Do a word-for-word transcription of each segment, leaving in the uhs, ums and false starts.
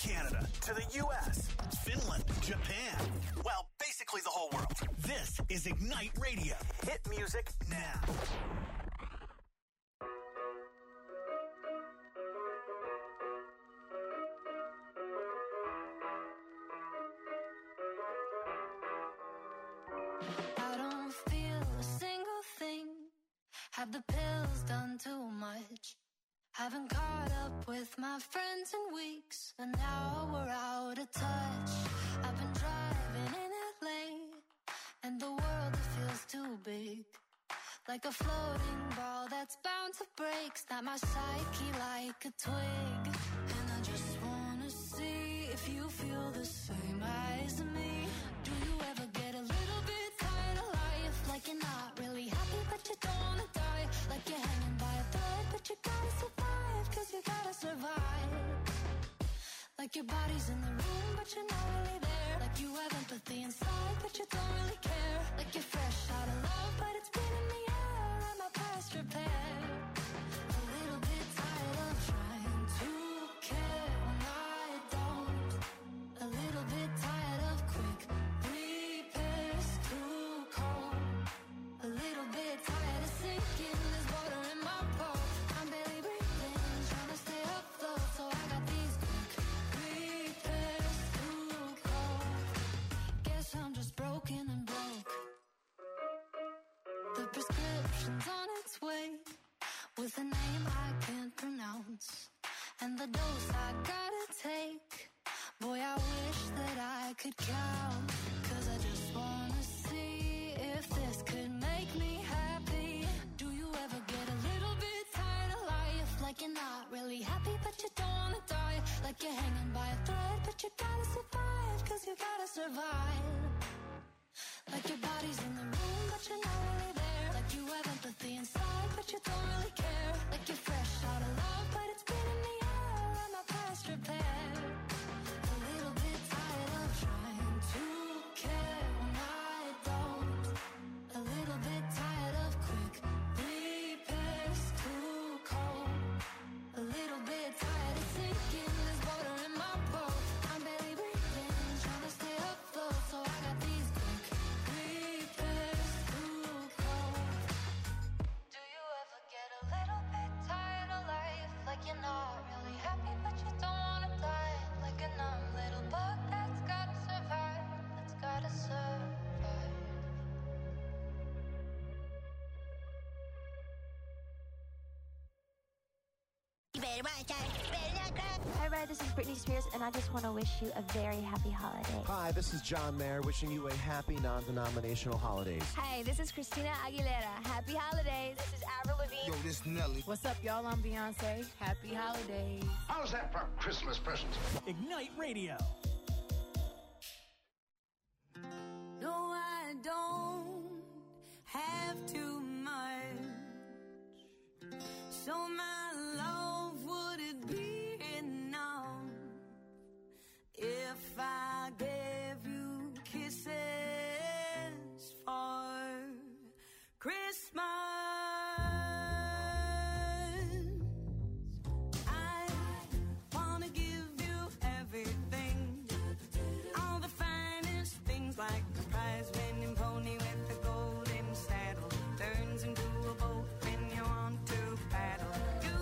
Canada to the U S, Finland, Japan. Well, basically the whole world. This is Ignite Radio. Hit music now. I don't feel a single thing. Have the pills done too much? Haven't caught up with my friends in weeks, and now we're out of touch. I've been driving in L A, and the world, it feels too big. Like a floating ball that's bound to break. Snap my psyche like a twig. And I just wanna see if you feel the same as me. Do you ever get a little bit tired of life? Like you're not really happy, but you don't wanna die. Like you're hanging by a thread, but you gotta survive, cause you gotta survive. Like your body's in the room, but you're not really there. Like you have empathy inside, but you don't really care. Like you're fresh out of love, but it's been in the air. I'm a past repair. A little bit tired of trying to care when I don't. A little bit tired of quick repairs, too cold. A little bit tired of sinking, there's water in my boat. I'm barely breathing, trying to stay afloat. So I got these quick repairs, too cold. Guess I'm just broken and broke. The prescription's on its way, with a name I can't pronounce, and the dose I gotta take. Boy, I wish that I could count, cause I just wanna see if this could make me happy. Do you ever get a little bit tired of life? Like you're not really happy, but you don't wanna die. Like you're hanging by a thread, but you gotta survive, cause you gotta survive. Like your body's in the room, but you're not really there. Like you have empathy inside, but you don't really care. Like you're fresh out of love, but it's been in the air. I'm a past repair. A little bit tired of trying to care when I don't. A little bit tired of quick repairs, too cold. A little bit tired of sinking, there's water in my boat. I'm barely breathing, trying to stay afloat. So I got these quick repairs, too cold. Do you ever get a little bit tired of life? Like you're not really happy, but you don't wanna die. Like a numb little bug that's gotta survive, that's gotta survive. You better watch out. You better not cry. Hi, Red. This is Britney Spears, and I just want to wish you a very happy holiday. Hi, this is John Mayer wishing you a happy non-denominational holidays. Hey, this is Christina Aguilera. Happy holidays. This is Avril Lavigne. Yo, this Nelly. What's up, y'all? I'm Beyonce. Happy holidays. How's that for Christmas presents? Ignite Radio. No, I don't have too much. So my love, would it be enough if I gave you kisses for Christmas? I wanna give you everything, all the finest things, like a prize-winning pony with a golden saddle, turns into a boat when you want to paddle. You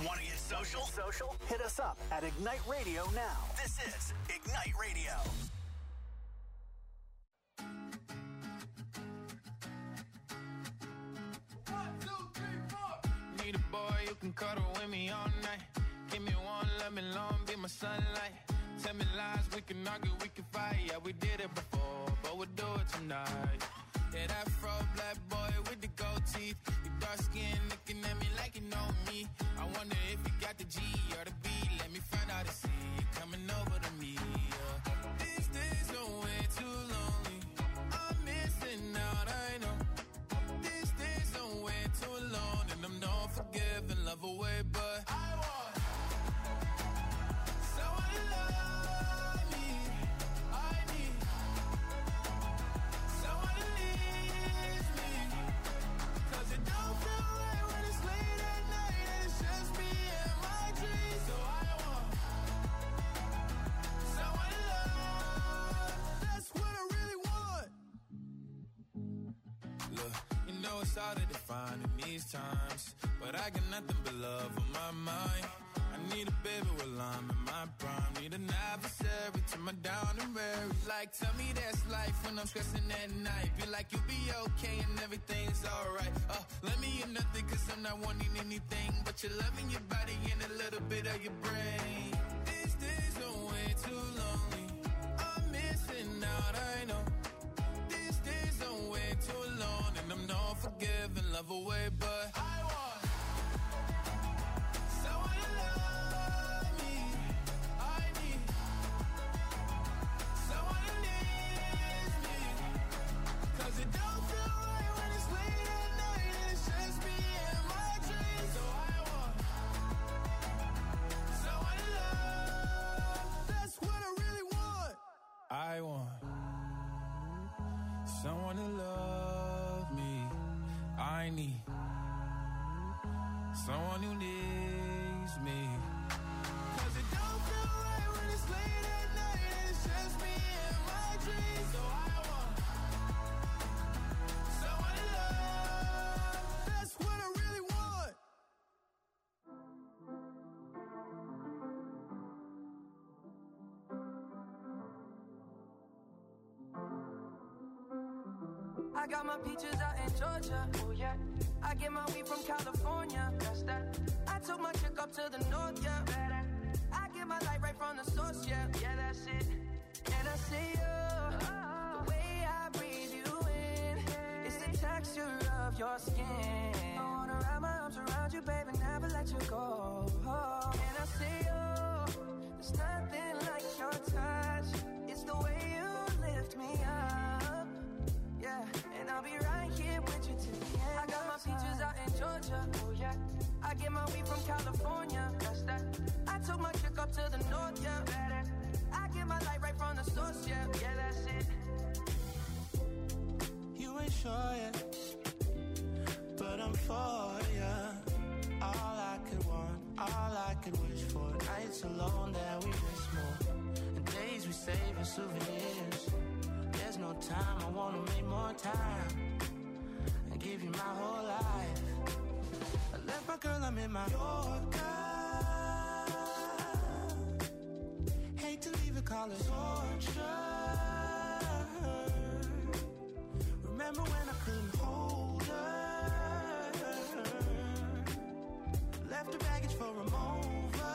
Want to get social? Social? Hit us up at Ignite Radio now. This is Ignite Radio. One, two, three, four. Need a boy you can cuddle with me all night. Give me one, let me long, be my sunlight. Tell me lies, we can argue, we can fight. Yeah, we did it before, but we'll do it tonight. Yeah, that fro black boy with the gold teeth. Your dark skin looking at me like you know me. I wonder if you got the G or the B. Let me find out and see you coming over to me. Yeah. These days are way too lonely. I'm missing out, I know. These days are way too long, and I'm not forgiving, love away, but I want someone to love me. I need someone to leave me, 'cause it don't feel right when it's late at night and it's just me and my dreams. So I want someone to love. That's what I really want. Look, you know it's hard to define in these times, but I got nothing but love on my mind. I need a baby while I'm in my prime. Need an adversary to my down and weary. Like, tell me that's life when I'm stressing at night. Be like, you'll be okay and everything's alright. Uh, let me in nothing, 'cause I'm not wanting anything but your love in your body and a little bit of your brain. These days are way too lonely. I'm missing out, I know. These days are way too long, and I'm not forgiving, love away, but I want someone to love me. I need someone to leave me, 'cause it don't feel right when it's late at night and it's just me and my dreams. So I want someone to love. That's what I really want. I want someone to love me. I need someone who needs me, 'cause it don't feel right when it's late at night and it's just me and my dreams. So I want someone to love. That's what I really want. I got my peaches out in Georgia, oh yeah. I get my weed from California, that's that. I took my chick up to the north, yeah. I get my light right from the source, yeah. Yeah, that's it. And I see you, the way I breathe you in, it's the texture of your skin. I wanna wrap my arms around you, baby, never let you go. Oh. And I see you, there's nothing like your touch. It's the way you lift me up, yeah. And I'll be right here with you till the end. I got my peaches out in Georgia, oh yeah. I get my weed from California, that's that. I took my chick up to the north, yeah. I get my light right from the source, yeah. Yeah, that's it. You ain't sure yet, but I'm for ya. All I could want, all I could wish for. Nights alone that we miss more, and days we save as souvenirs. There's no time, I wanna make more time and give you my whole life. I left my girl, I'm in my Yorker. Hate to leave it, call it torture. Remember when I couldn't hold her? Left the baggage for a mover.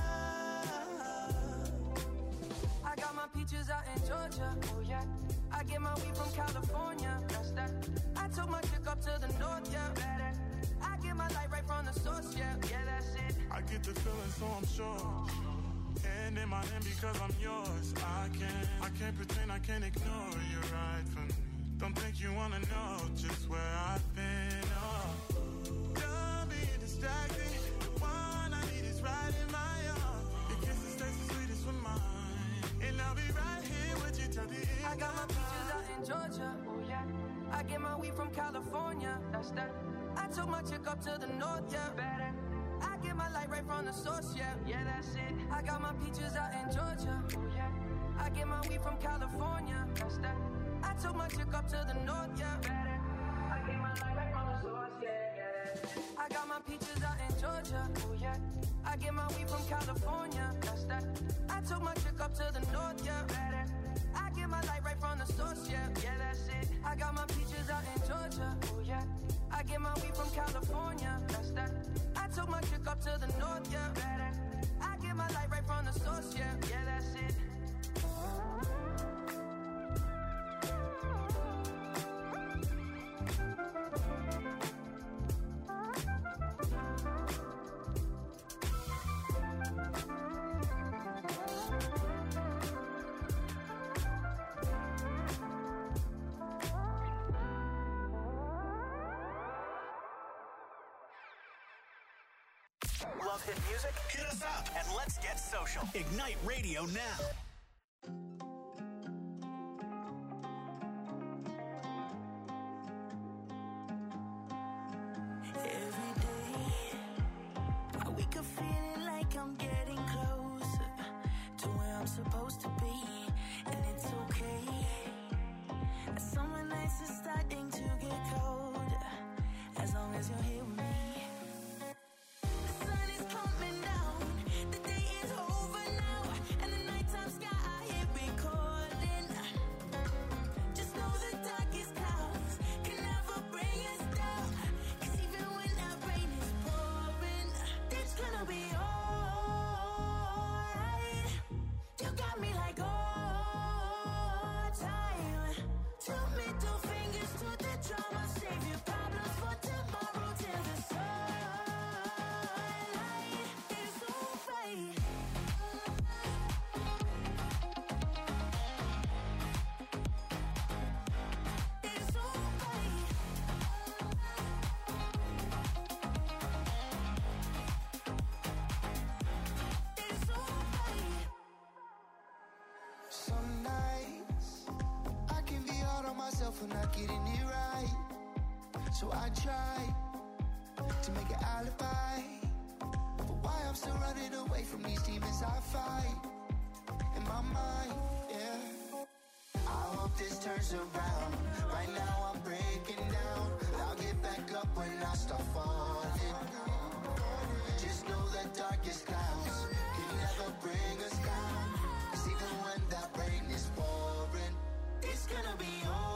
I got my peaches out in Georgia, oh yeah. I get my weed from California, that's that. I took my chick up to the north, yeah. I get my light right from the source, yeah. Yeah, that's it. I get the feeling, so I'm sure. And in my hand because I'm yours. I can't, I can't pretend, I can't ignore you right from me. Don't think you wanna know just where I've been. Oh, don't be distracted. The one I need is right in my arms. Your kisses taste the sweetest with mine, and I'll be right here with you till the end. I got my peaches out in Georgia, oh yeah. I get my weed from California, that's that. I took my chick up to the north, yeah. I get my light right from the source, yeah. Yeah, that's it. I got my peaches out in Georgia, oh yeah. I get my weed from California, that's that. I took my chick up to the north, yeah. I get my light right from the source, yeah. I got my peaches out in Georgia. Oh yeah. I get my weed from California. That's that. I took my chick up to the north, yeah. I get my light right from the source, yeah. Yeah, that's it. I got my peaches out in Georgia. Oh yeah. I get my weed from California. That's that. I took my chick up to the north, yeah. I get my light right from the source, yeah. Yeah, that's it. Love hit music? Hit us up and let's get social. Ignite Radio now. Every day, I wake up feeling like I'm getting closer to where I'm supposed to be, and it's okay. Summer nights are starting to get colder, as long as you're here with me. Some nights I can be hard on myself for not getting it right, so I try to make an alibi for why I'm still running away from these demons I fight in my mind, yeah. I hope this turns around. Right now I'm breaking down, but I'll get back up when I start falling. Just know the darkest clouds can never bring us down, 'cause even when that rain is pouring, it's gonna be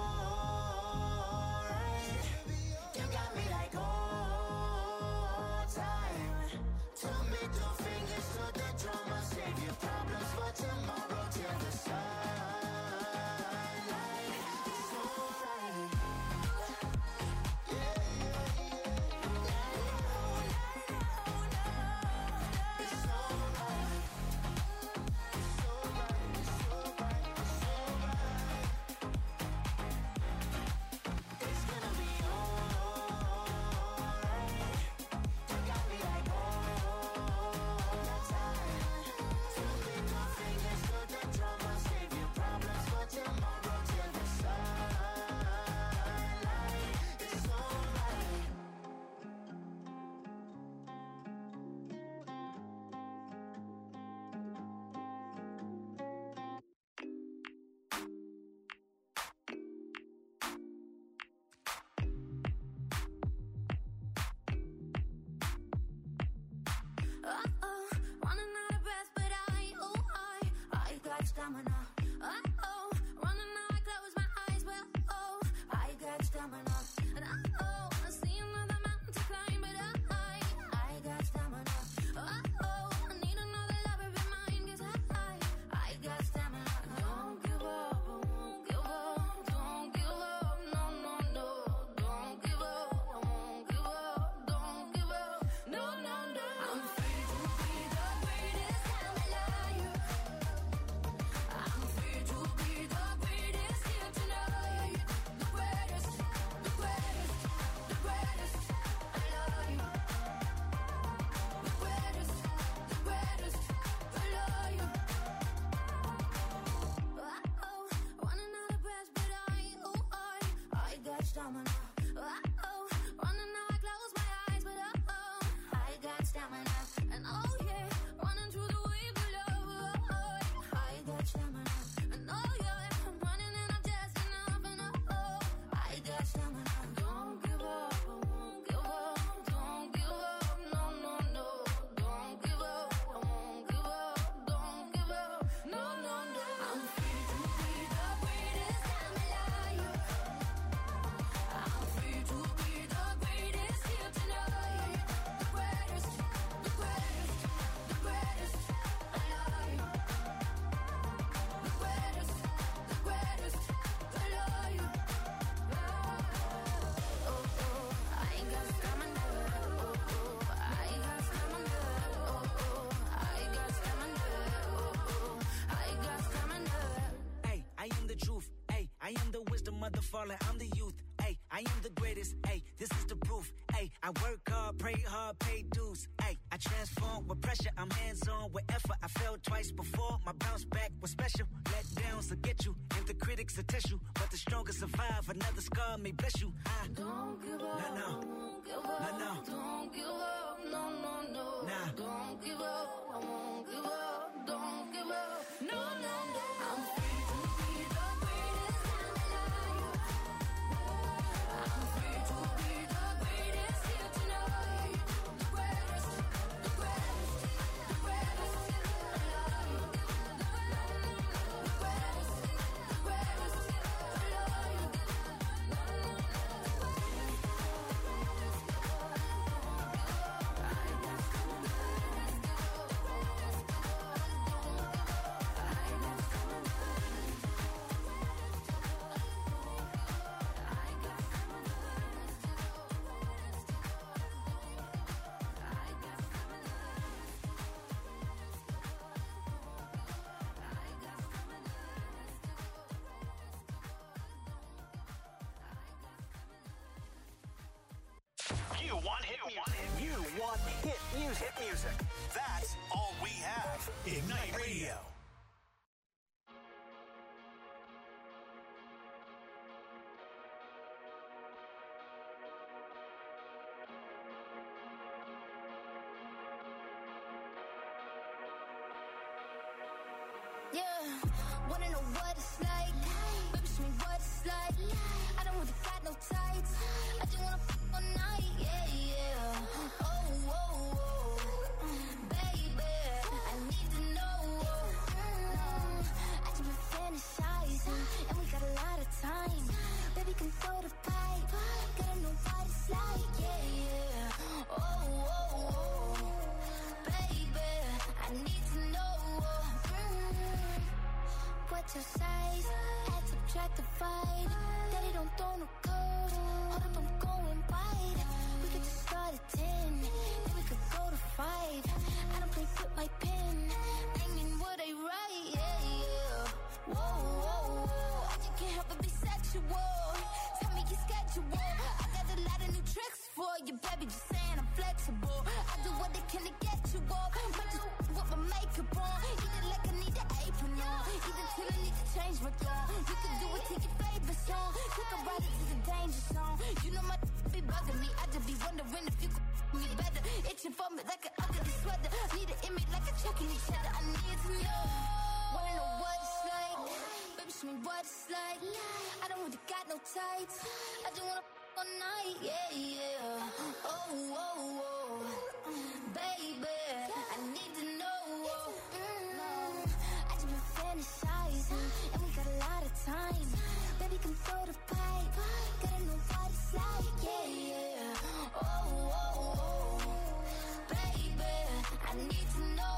alright. You got me like all time. Two middle fingers to the drum, I'll save your problems for tomorrow till the sunlight is alright. Yeah, yeah, yeah. It's alright. It's alright, it's alright, it's alright. It's gonna be alright. You got me like all the time. Two middle fingers to the drum, I'll save your problems for tomorrow till the sunlight is alright. Uh-oh, running out of breath, but I, oh, I, I got stamina. Uh-oh, running out, I close my eyes, but oh, I got stamina. And uh-oh, I see another mountain to climb, but I, I got stamina. Uh-oh, I need another lover in mine, 'cause I, I got stamina. Don't give up, I won't give up, don't give up, no, no, no. Don't give up, I won't give up, don't give up, no, no, no. I'm free to be the greatest, I'm alive. I'm free to be the greatest here tonight. The greatest, the greatest, the greatest, I love you. The greatest, the greatest, I love you. Uh-oh, running out of breath, but I, oh, I, I got stamina. Uh-oh, running out, I close my eyes, but uh-oh, I got stamina. And oh yeah, running through the wave of love, oh, I got stamina. And oh yeah, I'm running and I'm just enough, and oh, I got stamina. Don't give up, I won't give up, the fallen, I'm the youth. Ay, I am the greatest. Ay, this is the proof. Ay, I work hard, pray hard, pay dues. Ay, I transform with pressure. I'm hands-on with effort. I failed twice before. My bounce back was special. Let downs will get you, and the critics will test you. But the strongest survive. Another scar may bless you. I don't give up. No, no. Won't give up. No, no. Don't give up. No, no, no. Nah. Don't give up. I won't give up. Don't give up. No, no, no. I'm free to be the greatest I'm alive. I'm free to be the greatest here tonight. The greatest, the greatest, the greatest alive. The greatest, the greatest alive. You want hit music. You want hit music. Hit music. That's all we have. Ignite Radio. Yeah, wanna know what it's like? Baby, show me what it's like. I don't really got no tights. I just wanna f all night. Yeah, yeah. Oh, oh, oh. Baby, I need to know. Mm, I just been fantasizing, and we got a lot of time. Baby, can throw the pipe. Gotta know what it's like. Yeah, yeah. Oh, oh, oh. Baby, I need to know. Mm, what's your size? Add, subtract, divide. Daddy don't throw no code. Hold up, I'm going wide. We could just start at ten, then we could go to five. I don't play with my pen, bringing what I write. Yeah, yeah. Whoa, whoa, whoa. I just can't help but be sexual. Tell me your schedule. I got a lot of new tricks for you, baby. Just saying I'm flexible. I do what they can to get you off. Might just with my makeup on. Eat it like I need an apron on. Even till I need to change my tone. You can do it to your favorite song. Take a ride into the danger zone. You know my be bugging me. I just be wondering if you could me better. Itching for me like an ugly sweater. Need an image like a checking each other. I need to know. Wanna know what it's like? Baby, show me what it's like. I don't really got no tights. I just wanna f all night. Yeah, yeah. Oh, oh, oh. Baby, I need to know. Mm, I just been fantasizing, and we got a lot of time. Baby, can throw the pipe. Gotta know what it's like. Yeah, yeah. Oh, oh, oh. Baby, I need to know.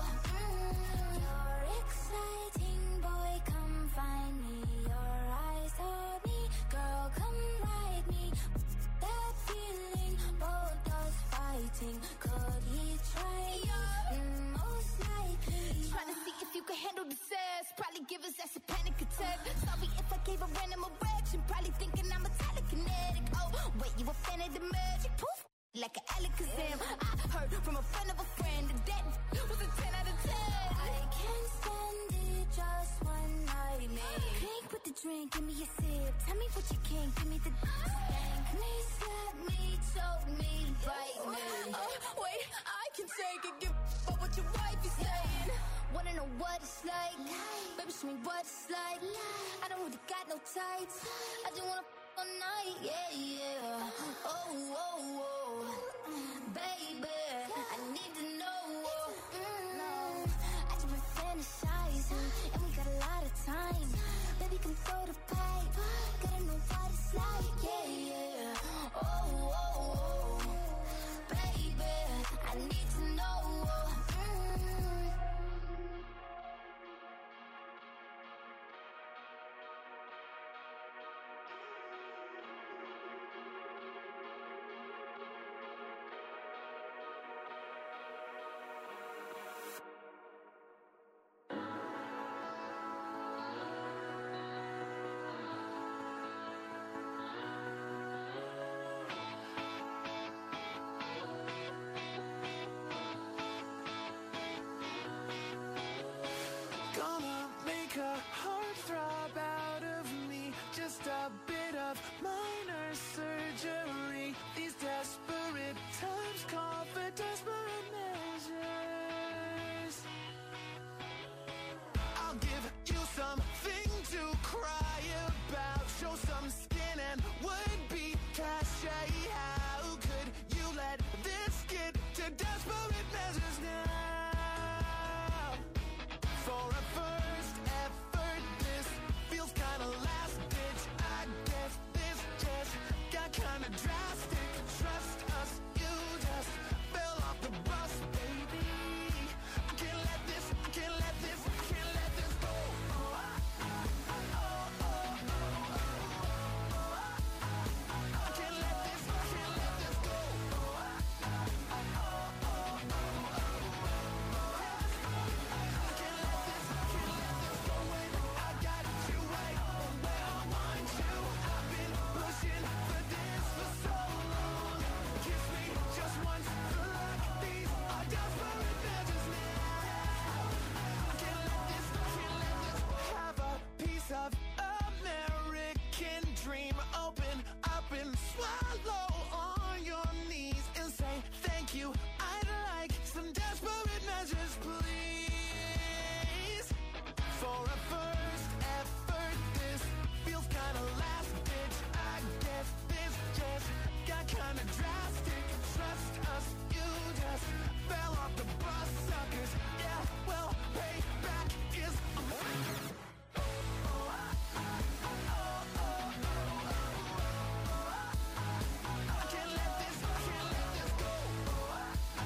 Mm, you're exciting, boy. Come find me. Your eyes on me, girl. Come ride me. That feeling, both us fighting. Could he try? Mm, most likely. Trying to see if you can handle the sass. Probably give us that's a panic attack. Sorry if I gave a random erection. Probably thinking I'm a telekinetic. Oh, wait, you a fan of the magic? Poof, like an Alakazam. I heard from a friend of a friend that that was a ten out of ten. I can't stand it, just one night, man. Drink with the drink, give me a sip. Tell me what you can, give me the spank me, slap me, choke me, bite me. Oh, wait, I can take it, give up what your wife is saying. Wanna know what it's like? Baby, show me what it's like. I don't really got no tights. I just wanna f all night. Yeah, yeah. Oh, oh, oh. Baby, I need to know. Mm, I just been fantasizing, and we got a lot of time. Baby, can throw the pipe. Gotta know what it's like. Yeah, yeah. Oh, oh, oh. Baby, I need to know. Mm. We're desperate measures now. For a first effort, this feels kinda last ditch. I guess this just got kinda drastic. Trust us, you just fell off the bus, baby. I can't let this, I can't let this, I can't let this go. Oh, oh, oh, oh, oh, oh. I can't let this, I can't let this go. Oh, oh, oh, oh, oh, oh. I can't let this, I can't let this go. When I got you right where I want you. I've been pushing for this for so long. Kiss me just once for luck. These are desperate measures now. I can't let this, I can't let this. Have a piece of American dream. Open up and swallow on your knees and say thank you. I'd like some desperate measures, please. For a first effort, this feels kinda last ditch. I guess this just got kinda drastic. Trust us, you just fell off the bus, suckers. Yeah, well, payback is. I can't let this, I can't let this go. I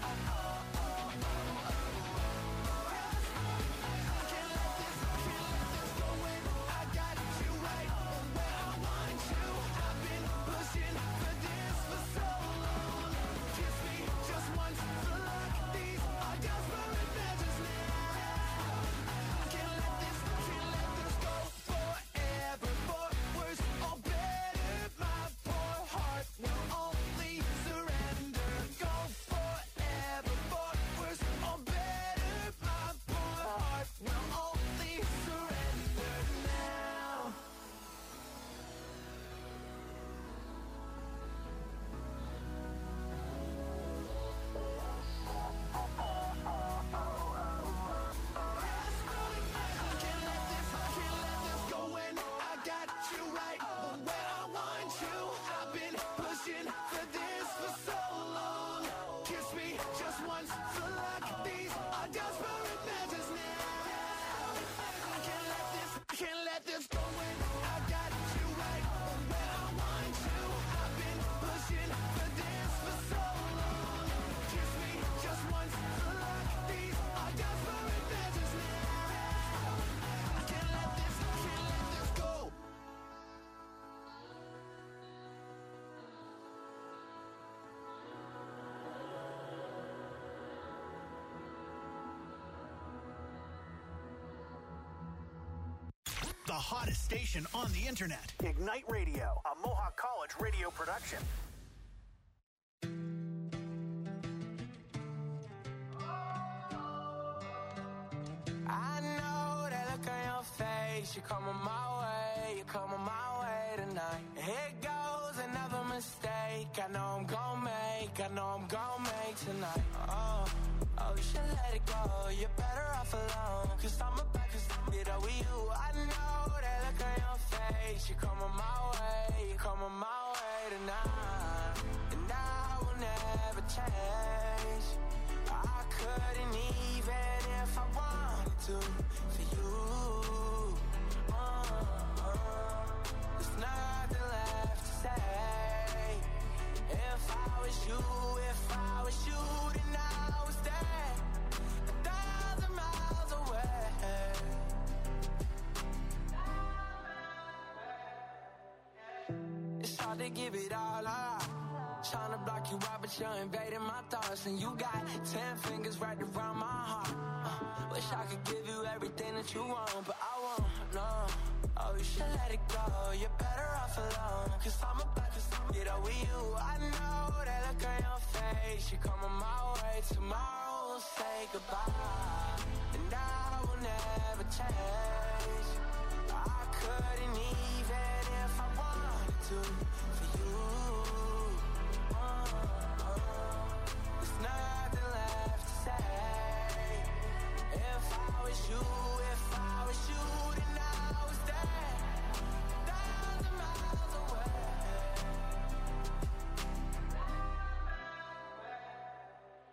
can't let this, I can't let this go. When I got you right where I want you. I've been pushing for this for so long. Kiss me just once for luck. These are desperate measures now. I can't let this, I can't let this go forever. For worse or better, my poor heart will only surrender. Go forever. For worse or better, my poor heart will only surrender now. I can't let this, I can't let this go. When I got you right where I want you. I've been pushing for this for so long. Kiss me just once for luck. These are desperate measures now. I can't let this, I can't let this go. When I got you right where I want you. I've been pushing for this for so long. Kiss me just once for luck. These are desperate measures now. I can't let this, I can't let this go. The hottest station on the internet. Ignite Radio, a Mohawk College radio production. I know that look on your face. You're coming my way, you're coming my way tonight. Here goes another mistake. I know I'm gon' make, I know I'm gon' make tonight. Oh, oh, you should let it go. You're better off alone. Cause I'm about to get up with you. I know that look on your face. You're coming my way, you're coming my way tonight. And I will never change. I couldn't even if I wanted to for you. Uh, uh, there's nothing left to say. If I was you, if I was you, then I was there, a thousand miles away. It's hard to give it all up. Tryna block you out, but you're invading my thoughts. And you got ten fingers right around my heart. uh, Wish I could give you everything that you want, but I won't, no. Oh, you should let it go. You're better off alone. Cause I'm about to get up with you. I know that look on your face. You're coming my way. Tomorrow we'll say goodbye. And I will never change. I couldn't even if I wanted to for you. There's nothing left to say. If I was you, if I was you, then I was there, a thousand miles away.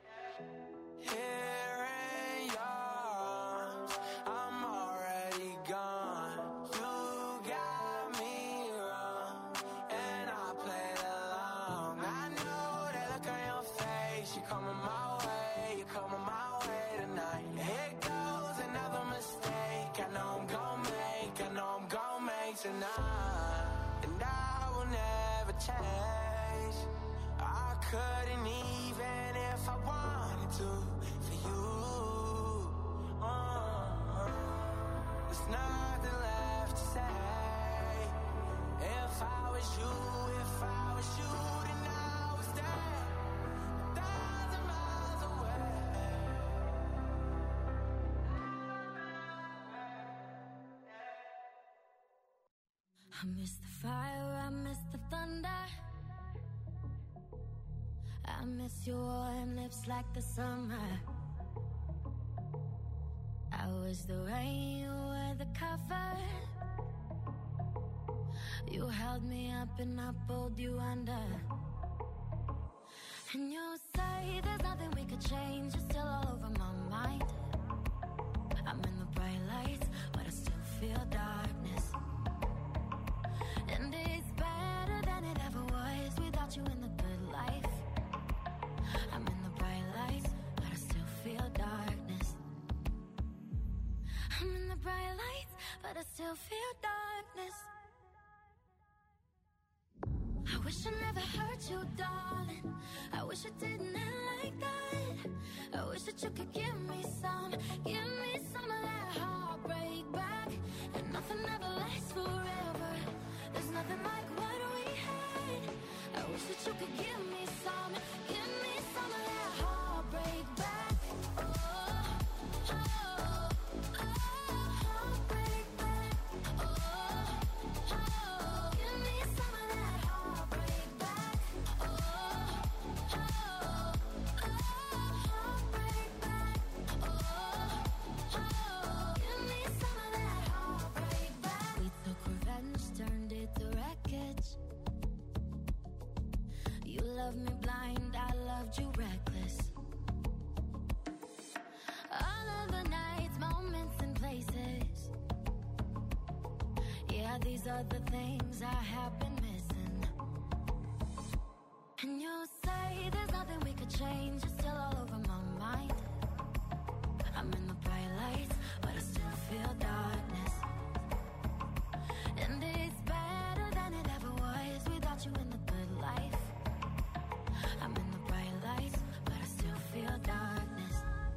couldn't even if I wanted to for you. Uh, there's nothing left to say. If I was you, if I was you, then I was there, a thousand miles away. I miss the fire, I miss the thunder. I miss your warm lips like the summer. I was the rain, you were the cover. You held me up and I pulled you under. And you say there's nothing we could change. You're still all over my mind. I'm in the bright lights, but I still feel darkness. And it's better than it ever was without you in the good life. I'm in the bright lights, but I still feel darkness. I'm in the bright lights, but I still feel darkness. I wish I never hurt you, darling. I wish I didn't end like that. I wish that you could give me some, give me some of that heartbreak back. And nothing ever lasts forever. There's nothing like what we had. I wish that you could give me some, give me some of that heartbreak back. Oh, oh, oh, heartbreak back. Oh, oh, give me some of that heartbreak back. Oh, oh, oh, heartbreak back. Oh, oh, give me some of that heartbreak back. We took revenge, turned it to wreckage. You loved me blind, I loved you reckless. All of the nights, moments and places. Yeah, these are the things I have been missing. And you say there's nothing we could change. You're still all over my mind. I'm in the bright lights, but I still feel darkness. And it's better than it ever was without you in the good life. I'm in the bright lights, but I still feel darkness.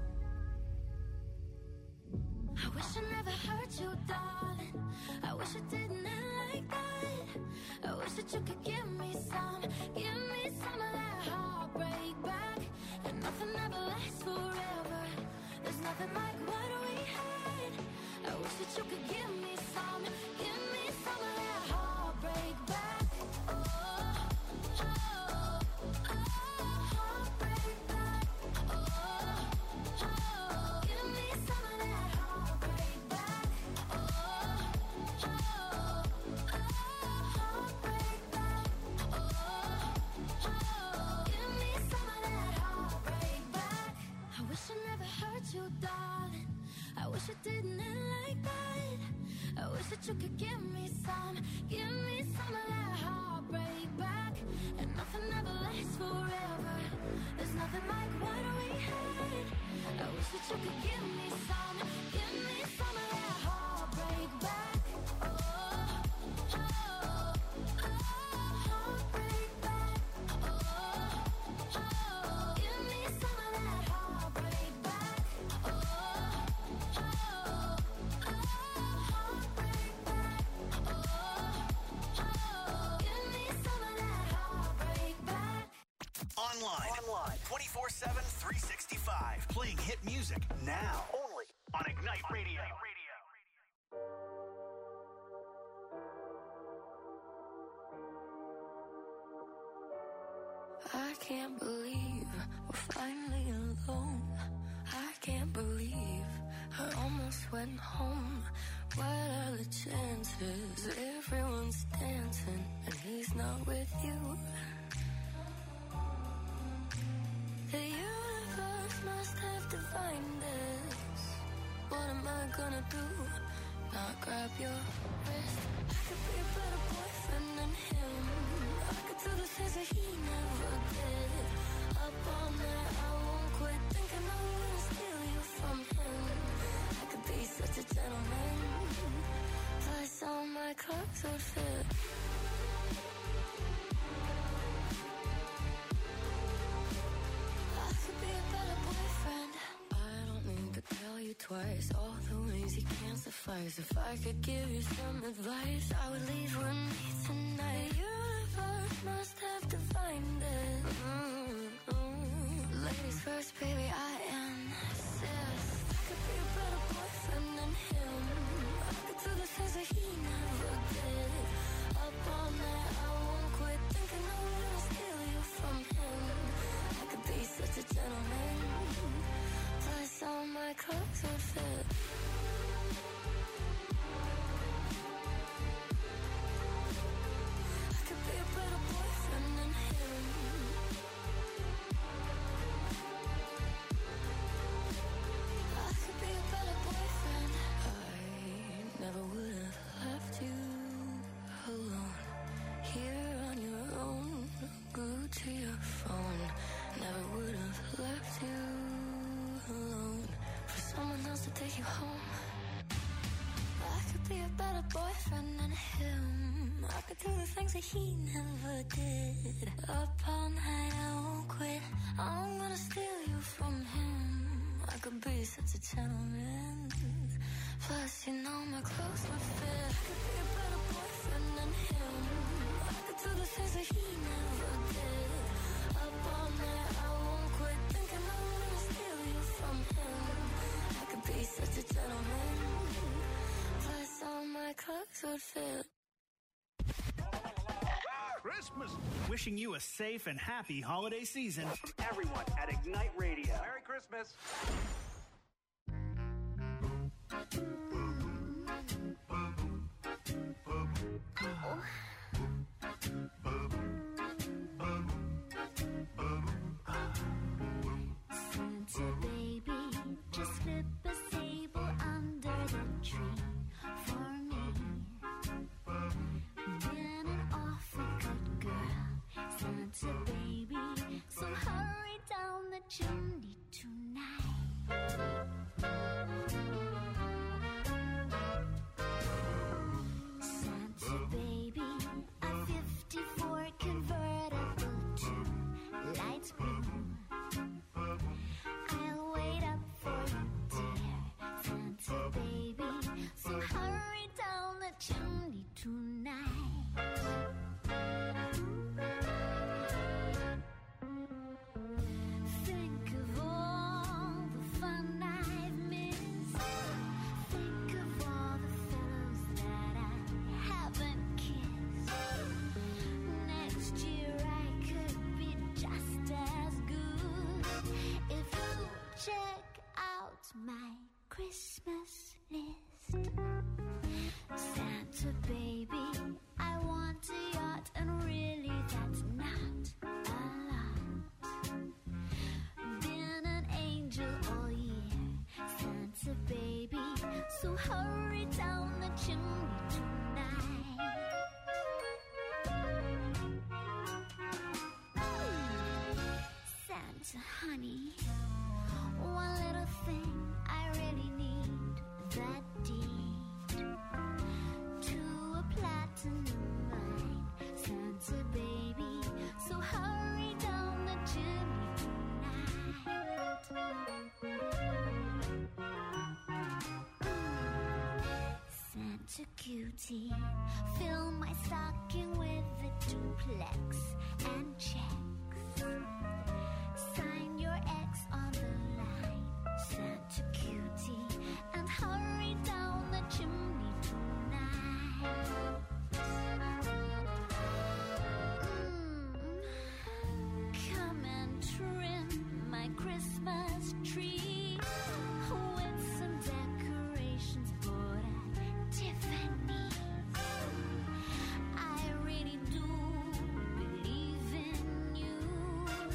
I wish I never hurt you, darling. I wish I didn't end like that. I wish that you could give me some, give me some of that heartbreak back. And nothing ever lasts forever. There's nothing like what we had. I wish that you could give me some, give me some of that heartbreak back. Oh, oh, oh, heartbreak back. Oh, oh, give me some of that heartbreak back. Oh, oh, oh, heartbreak back. Oh, oh, give me some of that heartbreak back. I wish I never hurt you, darling. I wish I didn't end like that. I wish that you could give me some, give me some of that heartbreak back. And nothing ever lasts forever. There's nothing like what we had. I wish that you could give me some, give me some of that heartbreak back. Oh, oh, oh, heartbreak back. Oh, oh, give me some of that heartbreak back. Oh, oh, oh, heartbreak back. Oh, oh, give me some of that heartbreak back. Online. Online. twenty-four seven, three sixty-five. Playing hit music now. Only on Ignite Radio. I can't believe we're finally alone. I can't believe I almost went home. What are the chances? Everyone's dancing and he's not with you. The universe must have divined this. What am I gonna do? Not grab your wrist. I could be a better boyfriend than him. I could do the things that he never did. Up all night, I won't quit thinking I'm gonna steal you from him. I could be such a gentleman. Plus all my clothes would fit. twice. All the ways you can't suffice. If I could give you some advice, I would leave with me tonight. The universe must have divined it. Mm-hmm. Ladies first, baby, I insist. I could be a better boyfriend than him. I could do the things that he never did. Up all night, I won't quit thinking I'm gonna steal you from him. I could be such a gentleman. Plus all my clothes would fit. I could be a better boyfriend than him. I could be a better boyfriend. I never would have left you alone. Here on your own, glued to your phone. Never would have left you alone for someone else to take you home. I could be a better boyfriend than him. I could do the things that he never did. Up all night, I won't quit. I'm gonna steal you from him. I could be such a gentleman. Plus, you know my clothes would fit. I could be a better boyfriend than him. I could do the things that he never did. Up all night, I won't quit thinking I'm gonna steal you from him. I could be such a gentleman. Plus, all my clothes would fit. Christmas! Wishing you a safe and happy holiday season. Everyone at Ignite Radio. Merry Christmas! Oh. Santa baby, just slip a sable under the tree for me. Been an awful good girl, Santa baby, so hurry down the chimney tonight. Santa baby, a fifty-four convertible to light blue. I'll wait up for you, dear Santa baby, so hurry down the chimney tonight. Think of all the fun I've missed. Think of all the fellows that I haven't kissed. Next year I could be just as good if you check out my Christmas list. Santa baby, I want a yacht, and really that's not a lot. Been an angel all year, Santa baby, so hurry down the chimney tonight. Santa honey, one little thing I really need, that deed to a platinum mine, Santa baby, so hurry down the chimney tonight. Santa cutie, fill my stocking with a duplex and checks. Sign your X on the line, Santa cutie, and hurry down the chimney tonight. Mm, come and trim my Christmas tree with some decorations bought at Tiffany's. I really do believe in you.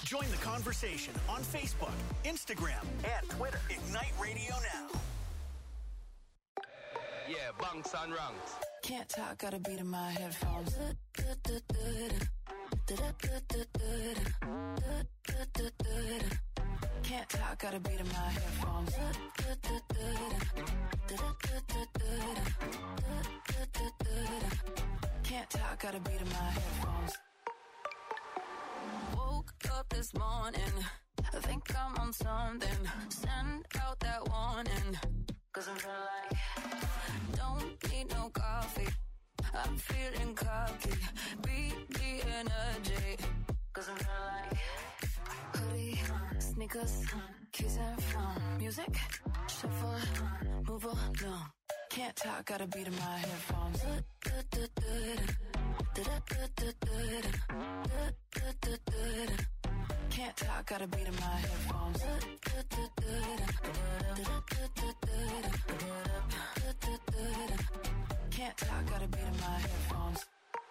Join the conversation on Facebook, Instagram, and Twitter. Ignite Radio Now. Yeah, bunks and ranks. Can't talk, got a beat in my headphones. Can't talk, got a beat in my headphones. Can't talk, got a beat in my headphones. Woke up this morning, I think I'm on something. Send out that warning, cause I'm feeling like don't need no coffee. I'm feeling cocky, beat the energy, cause I'm feeling like hoodie, sneakers, keys and phone. Music, shuffle, move along. Can't talk, got a beat in my headphones. Can't talk, got a beat in my headphones. Can't talk, got a beat in my headphones.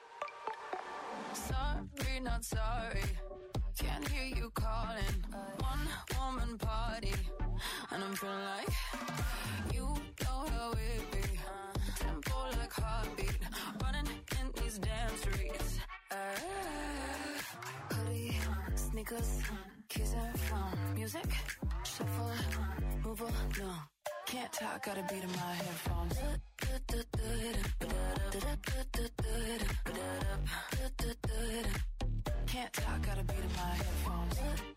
Sorry, not sorry. Can't hear you calling. One woman party, and I'm feeling like you know how it be. Tempo like heartbeat, running in these damn streets. Uh, hoodie, sneakers, keys and phone. Music, shuffle, move along. Can't talk, got a beat in my headphones. Can't talk, got a beat in my headphones.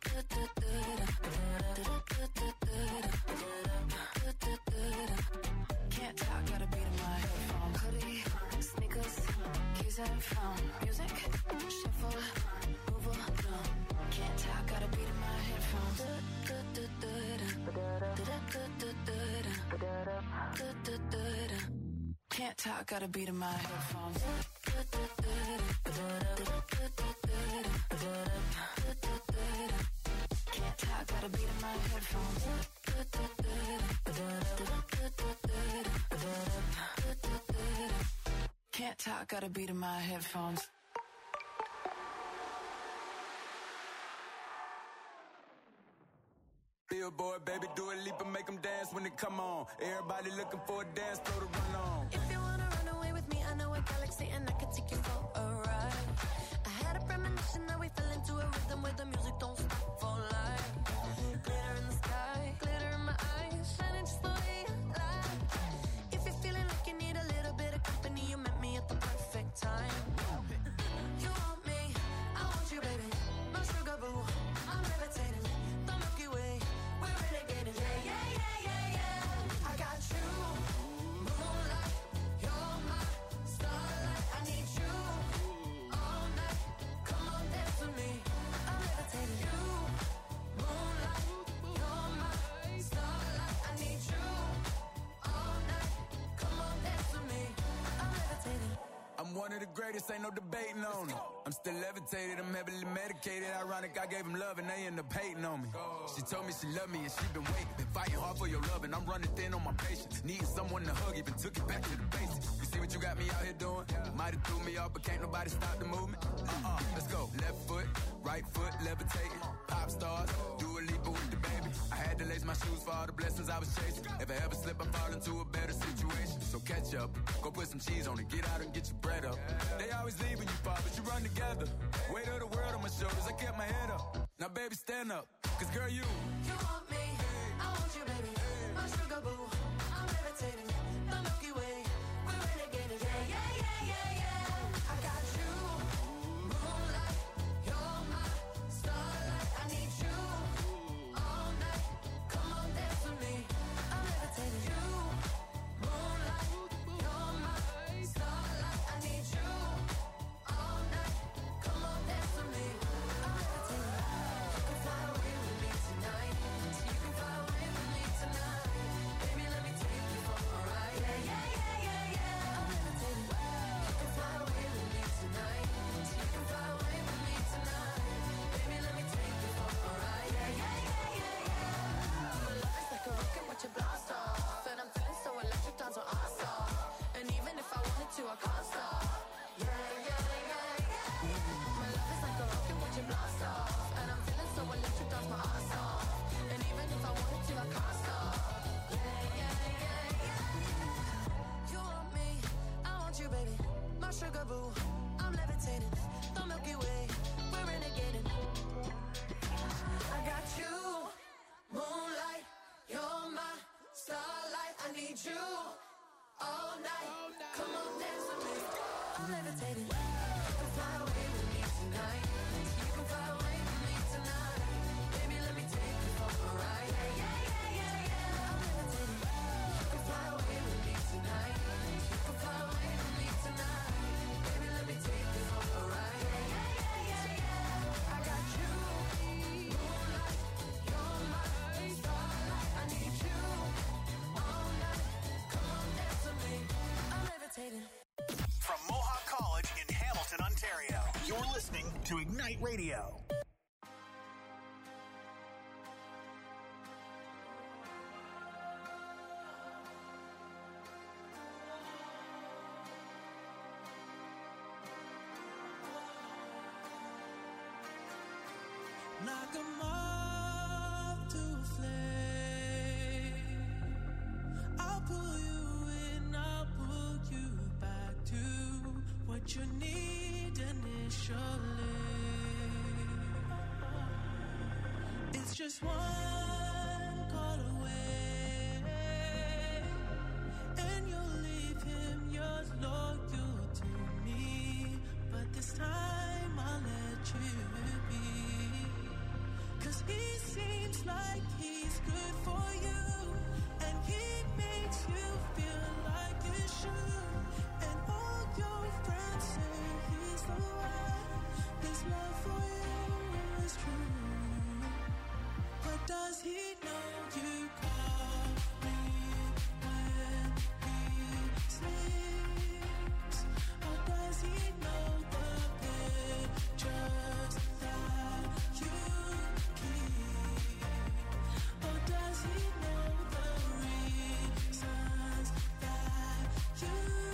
Can't talk, got a beat in my headphones. Hoodie, sneakers, keys and phone. Music, shuffle, move along. Can't talk, got a beat in my headphones. Can't talk, got a beat in my headphones. Can't talk, got a beat in my headphones. Can't talk, got a beat in my headphones. Billboard, baby, do a leap and make them dance when they come on. Everybody looking for a dance floor to run on. If you wanna run away with me, I know a galaxy and I can take you for a ride. I had a premonition that we fell into a rhythm where the music don't stop for life. Glitter in the sky, glitter in my eyes, shining just the way I like. If you're feeling like you need a little bit of company, you met me at the perfect time. You want me, I want you, baby. My sugar boo, I'm levitating. The Milky Way, we're renegading. Yeah, yeah, yeah, yeah, yeah. I got you, moonlight. You're my starlight. I need you all night. Come on, dance with me. I'm levitating. You, moonlight. You're my starlight. I need you all night. Come on, dance with me. I'm levitating. I'm one of the greatest, ain't no debating on it. I'm still levitated, I'm heavily medicated. Ironic, I gave him love and they end up hating on me. She told me she loved me and she been waiting. Been fighting hard for your love and I'm running thin on my patience. Needing someone to hug, even took it back to the basics. You see what you got me out here doing? Might have threw me off, but can't nobody stop the movement. Uh-uh, let's go. Left foot, right foot, levitating. Pop stars, do a leap with the baby. I had to lace my shoes for all the blessings I was chasing. If I ever slip, I fall into a better situation. So catch up, go put some cheese on it, get out and get your bread up. They always leaving you far, but you run together. Weight of the world on my shoulders, I kept my head up. Now baby, stand up, cause girl, you You want me, I want you, baby. My sugar boo, I'm levitating. The Milky Way, we're renegading. Yeah, yeah, yeah, yeah, yeah. I got you, moonlight. You're my starlight. I need you all night. Come on, dance with me. I'm levitating. You, moonlight. You're my starlight. I need you all night. Come on, dance with me. I'm levitating. You can fly away with me tonight. You can fly away with me tonight. Baby, let me take you for a ride. Yeah, yeah, yeah, levitating. The Milky Way, we're renegading. I got you, moonlight, you're my starlight. I need you all night. Come on, dance with me. I'm levitating. You can fly away with me tonight. You can fly away with me tonight. Baby, let me take you for a ride. Yeah, yeah, yeah, yeah, yeah. I'm levitating. You can fly away with me tonight. You can fly away with me tonight. Baby, let me take you for a ride. Yeah, yeah, yeah, yeah, yeah. I got you, moonlight, you're my starlight. I need you all night. Come on, dance with me. I'm levitating. From Mohawk College in Hamilton, Ontario, you're listening to Ignite Radio. Like a moth to a flame, I'll pull you in, I'll pull you back to what you need initially. It's just one call away, and you'll leave him yours loyal to me. But this time I'll let you be. Cause he seems like he's good for you, and he makes you feel like you should. And all your friends say he's the one. This love for you is true. But does he know you call me when he sleeps? Or does he know the pictures that you or does he know the reasons that you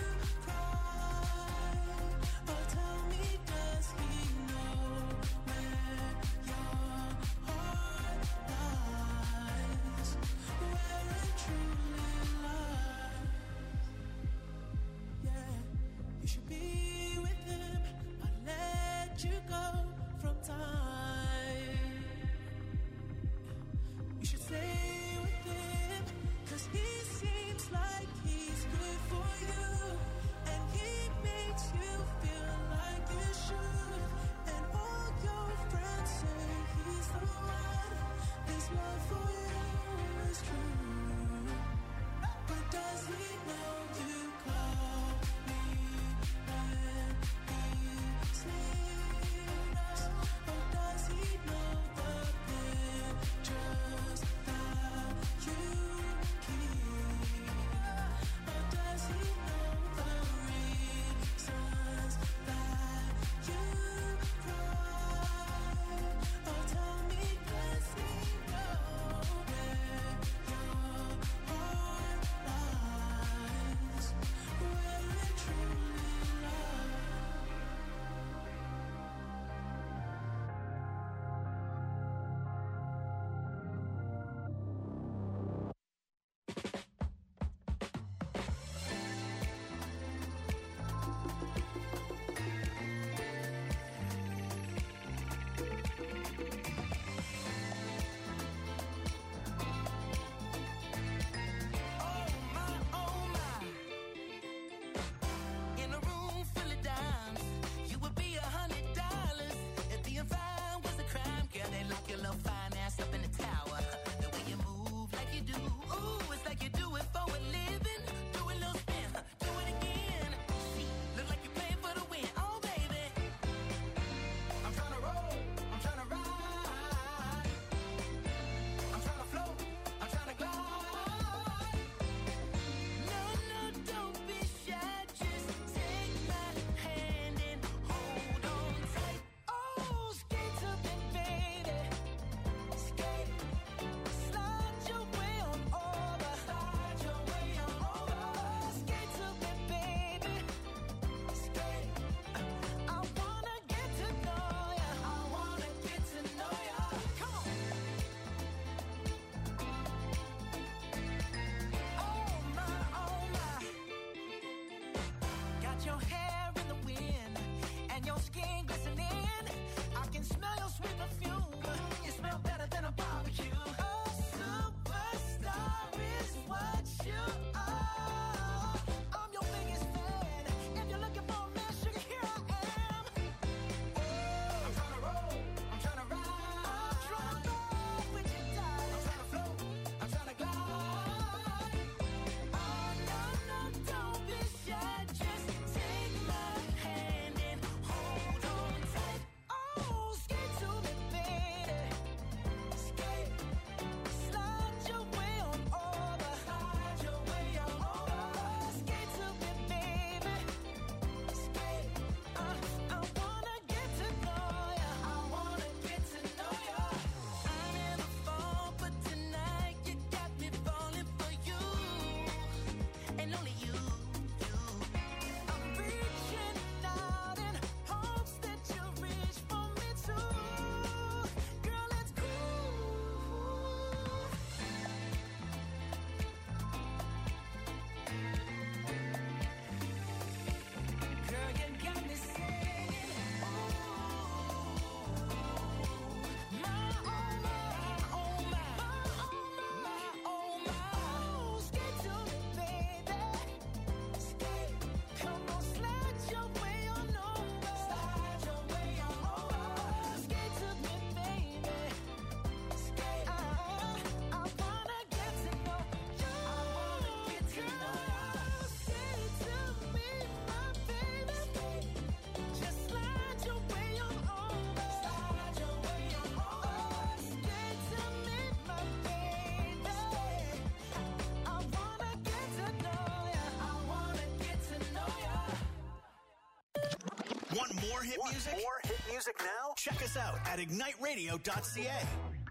Want more hit Want music? More hit music now? Check us out at ignite radio dot c a.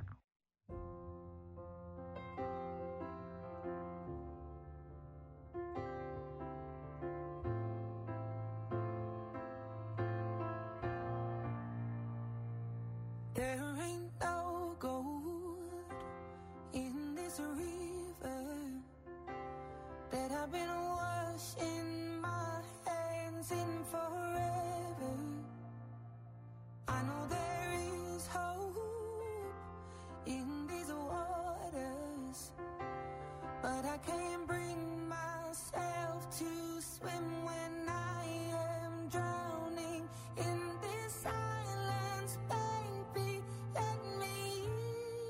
There ain't no gold in this river that I've been washing my hands in forever. I know there is hope in these waters, but I can't bring myself to swim when I am drowning in this silence. Baby, let me in.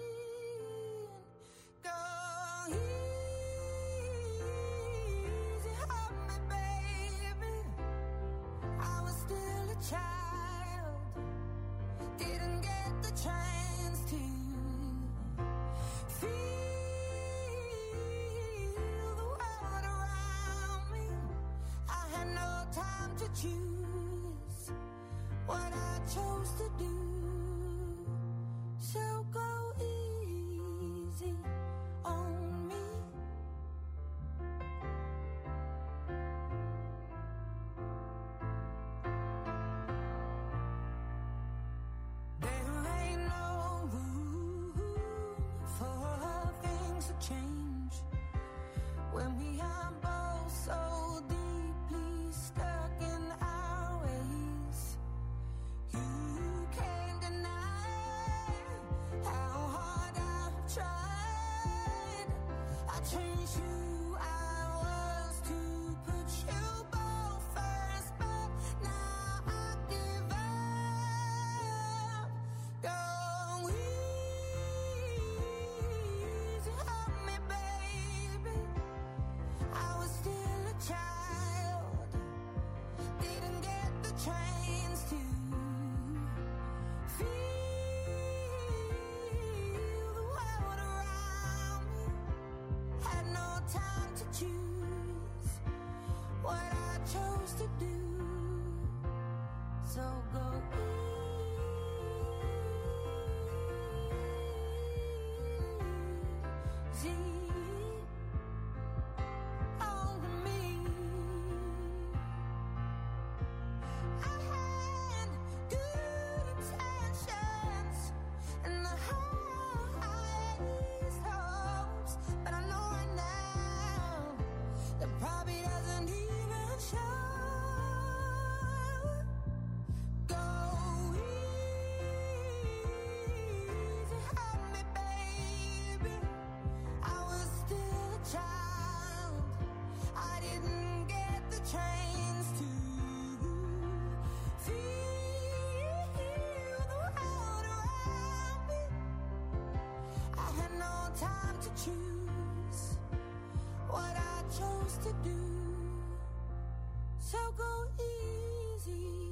Go easy on me, baby. I was still a child, didn't get the chance to feel the world around me. I had no time to choose what I chose to do. So go easy on me. There ain't no room for things to change when we are both so deeply stuck in our ways. You can't deny how hard I've tried. I changed who I was to put you both first, but now I give up. Go easy on me, baby. I was still a child, didn't get the chance to feel the world around me. Had no time to choose what I chose to do. So go easy on me. I had good intentions and the highest hopes, but I know right now that probably doesn't even show. Go easy on me, baby. I was still a child, I didn't get the chance to feel the world around me. I had no time to choose what I chose to do. So go easy